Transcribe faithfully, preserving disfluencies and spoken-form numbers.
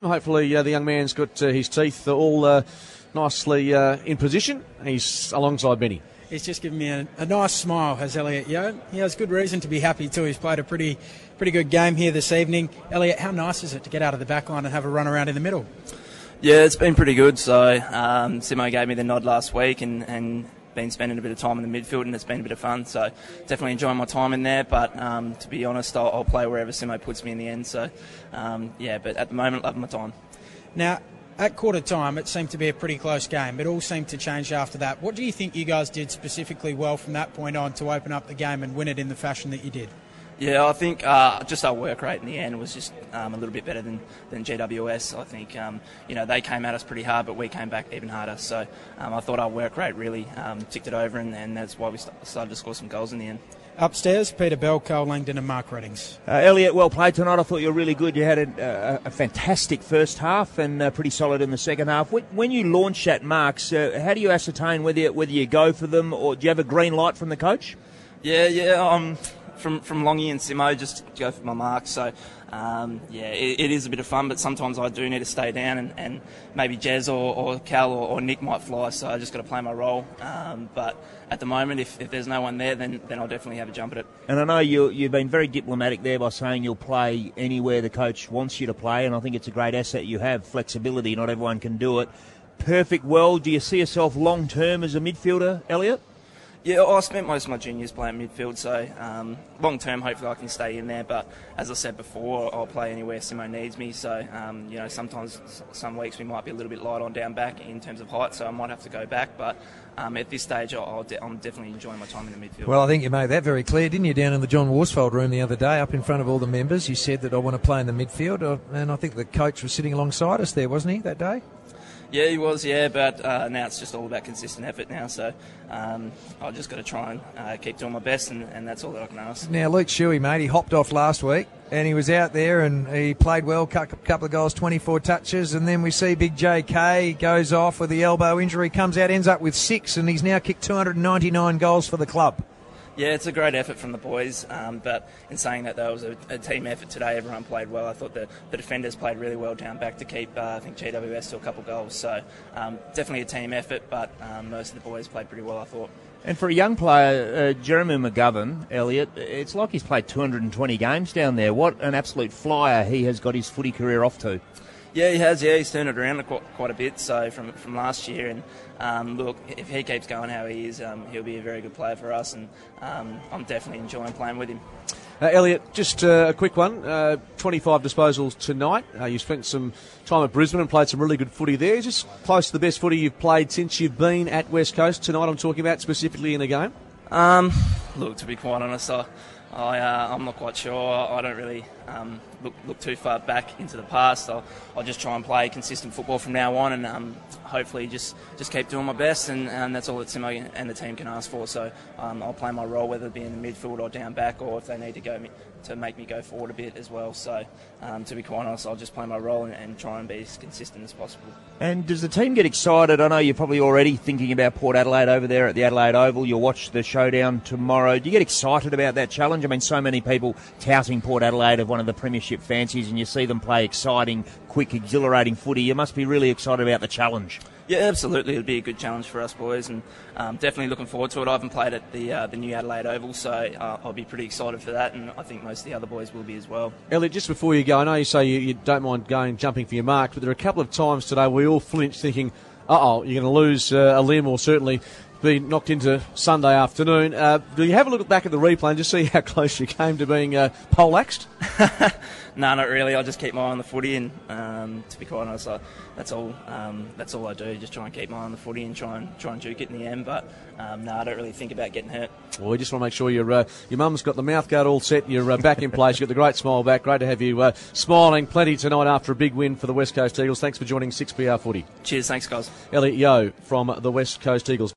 Hopefully uh, the young man's got uh, his teeth all uh, nicely uh, in position. He's alongside Benny. He's just given me a, a nice smile, has Elliot Yeo. He has good reason to be happy too. He's played a pretty pretty good game here this evening. Elliot, how nice is it to get out of the back line and have a run around in the middle? Yeah, it's been pretty good. So um, Simo gave me the nod last week and, and been spending a bit of time in the midfield, and it's been a bit of fun. So definitely enjoying my time in there. But um, to be honest, I'll, I'll play wherever Simo puts me in the end. So um, yeah, but at the moment, loving my time. Now, at quarter time, it seemed to be a pretty close game. It all seemed to change after that. What do you think you guys did specifically well from that point on to open up the game and win it in the fashion that you did? Yeah, I think uh, just our work rate in the end was just um, a little bit better than, than G W S. I think um, you know they came at us pretty hard, but we came back even harder. So um, I thought our work rate really um, ticked it over, and, and that's why we st- started to score some goals in the end. Upstairs, Peter Bell, Carl Langdon and Mark Reddings. Uh, Elliot, well played tonight. I thought you were really good. You had a, a, a fantastic first half and uh, pretty solid in the second half. When, when you launch at marks, uh, how do you ascertain whether you, whether you go for them, or do you have a green light from the coach? Yeah, yeah. Um, from from Longy and Simo, just go for my marks. So um, yeah, it, it is a bit of fun, but sometimes I do need to stay down, and, and maybe Jez or, or Cal or, or Nick might fly. So I just got to play my role. Um, but at the moment, if, if there's no one there, then, then I'll definitely have a jump at it. And I know you, you've been very diplomatic there by saying you'll play anywhere the coach wants you to play, and I think it's a great asset you have, flexibility. Not everyone can do it. Perfect world. Do you see yourself long-term as a midfielder, Elliot? Yeah, I spent most of my juniors playing midfield, so um, long-term, hopefully I can stay in there. But as I said before, I'll play anywhere Simo needs me. So, um, you know, sometimes, some weeks we might be a little bit light on down back in terms of height, so I might have to go back. But um, at this stage, I'll de- I'm definitely enjoying my time in the midfield. Well, I think you made that very clear, didn't you, down in the John Worsfold room the other day, up in front of all the members. You said that I want to play in the midfield, and I think the coach was sitting alongside us there, wasn't he, that day? Yeah, he was, yeah, but uh, now it's just all about consistent effort now, so um, I've just got to try and uh, keep doing my best, and, and that's all that I can ask. Now, Luke Shuey, mate, he hopped off last week, and he was out there, and he played well, a couple of goals, twenty-four touches, and then we see Big J K goes off with the elbow injury, comes out, ends up with six, and he's now kicked two hundred ninety-nine goals for the club. Yeah, it's a great effort from the boys, um, but in saying that, though, it was a, a team effort today. Everyone played well. I thought the, the defenders played really well down back to keep, uh, I think, G W S to a couple goals. So um, definitely a team effort, but um, most of the boys played pretty well, I thought. And for a young player, uh, Jeremy McGovern, Elliot, it's like he's played two hundred twenty games down there. What an absolute flyer he has got his footy career off to. Yeah, he has. Yeah, he's turned it around quite, quite a bit. So from from last year, and um, look, if he keeps going how he is, um, he'll be a very good player for us, and um, I'm definitely enjoying playing with him. Uh, Elliot, just uh, a quick one. Uh, twenty-five disposals tonight. Uh, you spent some time at Brisbane and played some really good footy there. Is this close to the best footy you've played since you've been at West Coast tonight? I'm talking about specifically in a game. Um, look, to be quite honest, I, I uh, I'm not quite sure. I don't really um, look look too far back into the past. I'll, I'll just try and play consistent football from now on, and um, hopefully just, just keep doing my best, and, and that's all that Simo and the team can ask for. So um, I'll play my role, whether it be in the midfield or down back, or if they need to go me, to make me go forward a bit as well. So um, to be quite honest, I'll just play my role and, and try and be as consistent as possible. And does the team get excited? I know you're probably already thinking about Port Adelaide over there at the Adelaide Oval. You'll watch the showdown tomorrow. Do you get excited about that challenge? I mean, so many people touting Port Adelaide as one of the premiership fancies, and you see them play exciting, quick, exhilarating footy. You must be really excited about the challenge. Yeah, absolutely. It'll be a good challenge for us boys, and um, definitely looking forward to it. I haven't played at the uh, the new Adelaide Oval, so uh, I'll be pretty excited for that, and I think most of the other boys will be as well. Elliot, just before you go, I know you say you, you don't mind going jumping for your marks, but there are a couple of times today we all flinched thinking, uh-oh, you're going to lose uh, a limb or certainly be knocked into Sunday afternoon. Uh, do you have a look back at the replay and just see how close you came to being uh, poleaxed? No, not really. I just keep my eye on the footy, and um, to be quite honest, I, that's all. Um, that's all I do. Just try and keep my eye on the footy and try and try and juke it in the end. But um, no, I don't really think about getting hurt. Well, we just want to make sure your uh, your mum's got the mouth guard all set. You're uh, back in place. You've got the great smile back. Great to have you uh, smiling plenty tonight after a big win for the West Coast Eagles. Thanks for joining six P R Footy. Cheers. Thanks, guys. Elliot Yeo from the West Coast Eagles.